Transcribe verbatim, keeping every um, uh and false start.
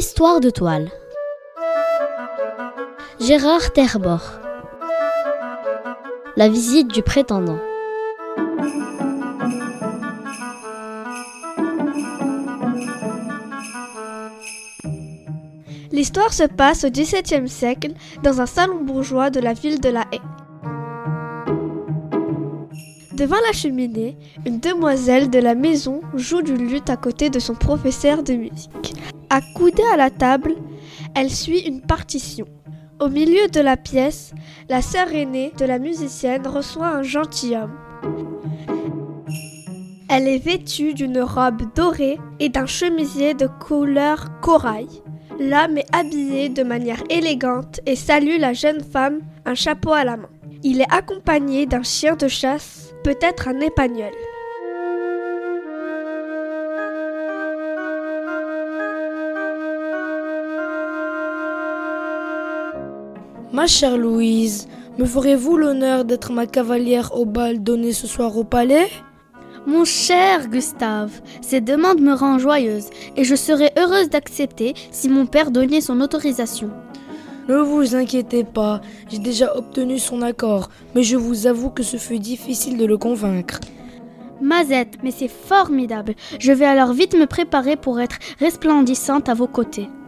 Histoire de toile. Gérard Terborch. La visite du prétendant. L'histoire se passe au dix-septième siècle dans un salon bourgeois de la ville de La Haye. Devant la cheminée, une demoiselle de la maison joue du luth à côté de son professeur de musique. Accoudée à la table, elle suit une partition. Au milieu de la pièce, la sœur aînée de la musicienne reçoit un gentilhomme. Elle est vêtue d'une robe dorée et d'un chemisier de couleur corail. L'homme est habillé de manière élégante et salue la jeune femme, un chapeau à la main. Il est accompagné d'un chien de chasse, peut-être un épagnol. Ma chère Louise, me ferez-vous l'honneur d'être ma cavalière au bal donné ce soir au palais ? Mon cher Gustave, ces demandes me rendent joyeuse et je serais heureuse d'accepter si mon père donnait son autorisation. Ne vous inquiétez pas, j'ai déjà obtenu son accord, mais je vous avoue que ce fut difficile de le convaincre. Mazette, mais c'est formidable. Je vais alors vite me préparer pour être resplendissante à vos côtés.